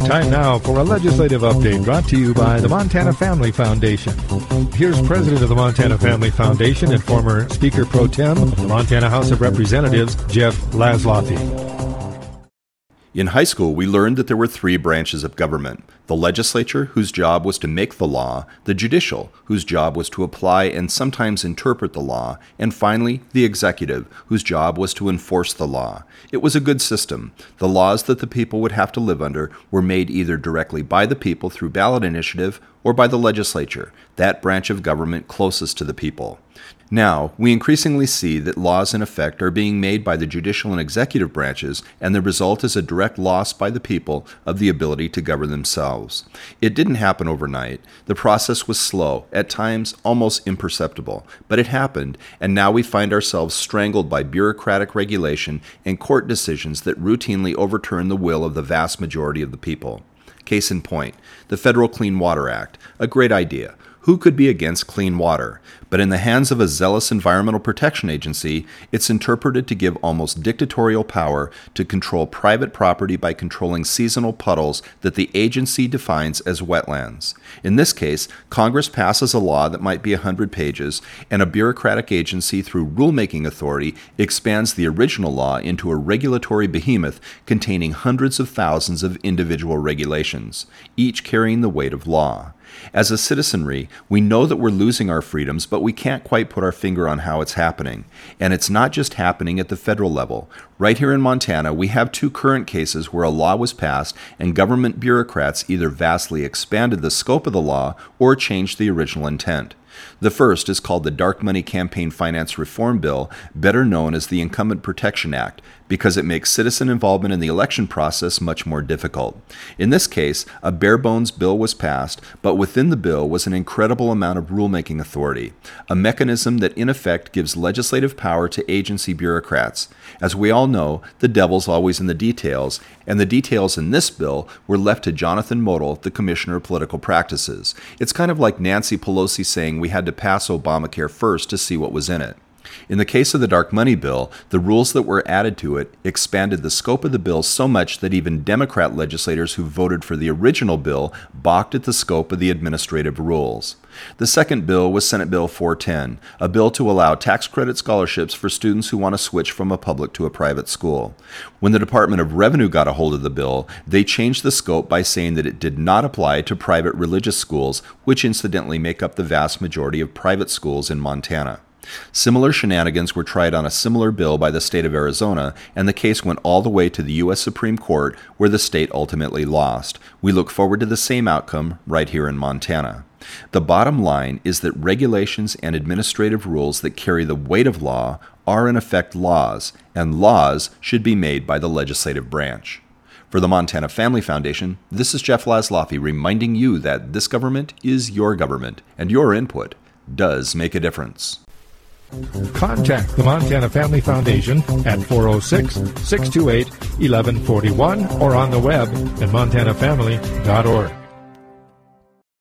Time now for a legislative update brought to you by the Montana Family Foundation. Here's President of the Montana Family Foundation and former Speaker Pro Tem of the Montana House of Representatives, Jeff Laszloffy. In high school, we learned that there were three branches of government: the legislature, whose job was to make the law; the judicial, whose job was to apply and sometimes interpret the law; and finally, the executive, whose job was to enforce the law. It was a good system. The laws that the people would have to live under were made either directly by the people through ballot initiative or by the legislature, that branch of government closest to the people. Now, we increasingly see that laws in effect are being made by the judicial and executive branches, and the result is a direct loss by the people of the ability to govern themselves. It didn't happen overnight. The process was slow, at times almost imperceptible, but it happened, and now we find ourselves strangled by bureaucratic regulation and court decisions that routinely overturn the will of the vast majority of the people. Case in point, the Federal Clean Water Act, a great idea. Who could be against clean water? But in the hands of a zealous environmental protection agency, it's interpreted to give almost dictatorial power to control private property by controlling seasonal puddles that the agency defines as wetlands. In this case, Congress passes a law that might be 100 pages, and a bureaucratic agency through rulemaking authority expands the original law into a regulatory behemoth containing hundreds of thousands of individual regulations, each carrying the weight of law. As a citizenry, we know that we're losing our freedoms, but we can't quite put our finger on how it's happening. And it's not just happening at the federal level. Right here in Montana, we have two current cases where a law was passed and government bureaucrats either vastly expanded the scope of the law or changed the original intent. The first is called the Dark Money Campaign Finance Reform Bill, better known as the Incumbent Protection Act, because it makes citizen involvement in the election process much more difficult. In this case, a bare-bones bill was passed, but within the bill was an incredible amount of rulemaking authority, a mechanism that in effect gives legislative power to agency bureaucrats. As we all know, the devil's always in the details, and the details in this bill were left to Jonathan Modell, the Commissioner of Political Practices. It's kind of like Nancy Pelosi saying we had to pass Obamacare first to see what was in it. In the case of the Dark Money Bill, the rules that were added to it expanded the scope of the bill so much that even Democrat legislators who voted for the original bill balked at the scope of the administrative rules. The second bill was Senate Bill 410, a bill to allow tax credit scholarships for students who want to switch from a public to a private school. When the Department of Revenue got a hold of the bill, they changed the scope by saying that it did not apply to private religious schools, which incidentally make up the vast majority of private schools in Montana. Similar shenanigans were tried on a similar bill by the state of Arizona, and the case went all the way to the U.S. Supreme Court, where the state ultimately lost. We look forward to the same outcome right here in Montana. The bottom line is that regulations and administrative rules that carry the weight of law are in effect laws, and laws should be made by the legislative branch. For the Montana Family Foundation, this is Jeff Laszloffy reminding you that this government is your government, and your input does make a difference. Contact the Montana Family Foundation at 406-628-1141 or on the web at montanafamily.org.